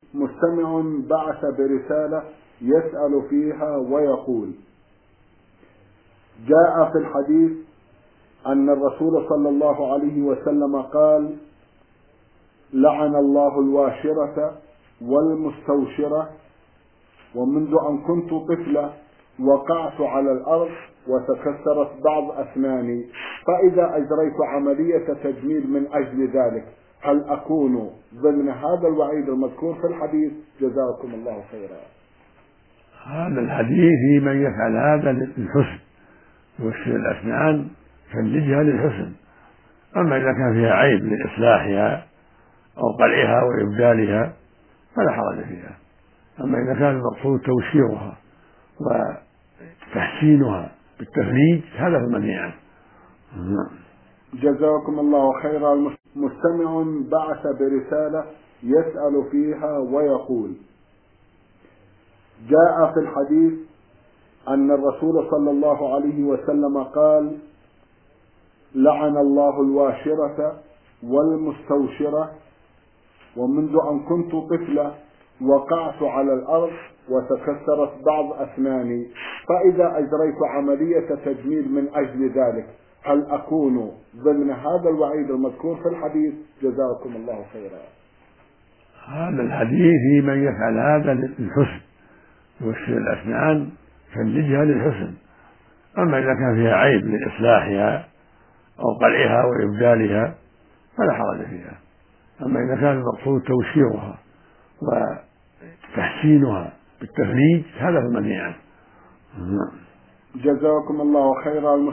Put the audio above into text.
مستمع بعث برسالة يسأل فيها ويقول: جاء في الحديث أن الرسول صلى الله عليه وسلم قال: لعن الله الواشرة والمستوشرة، ومنذ أن كنت طفلة وقعت على الأرض وتكسرت بعض أسناني، فإذا أجريت عملية تجميل من أجل ذلك هل أكون ضمن هذا الوعيد المذكور في الحديث؟ جزاكم الله خيرا. هذا الحديث في من يفعل هذا للحسن، يوسر الأسنان فلجها للحسن. أما إذا كان فيها عيب لإصلاحها أو قلعها وإبدالها فلا حرج فيها. أما إذا كان المقصود توشيرها وتحسينها بالتفليج هذا هو المنهي عنه. جزاكم الله خيرا. مستمع بعث برسالة يسأل فيها ويقول: جاء في الحديث أن الرسول صلى الله عليه وسلم قال: لعن الله الواشرة والمستوشرة، ومنذ أن كنت طفلة وقعت على الأرض وتكسرت بعض أسناني، فإذا أجريت عملية تجميل من أجل ذلك هل أكون ضمن هذا الوعيد المذكور في الحديث؟ جزاكم الله خيرا. هذا الحديث في من يفعل هذا للحسن، يوسر الأسنان فلجها للحسن. أما إذا كان فيها عيب لإصلاحها أو قلعها وإبدالها فلا حرج فيها. أما إذا كان المقصود توشيرها وتحسينها بالتفليج هذا هو المنهي عنه. جزاكم الله خيرا.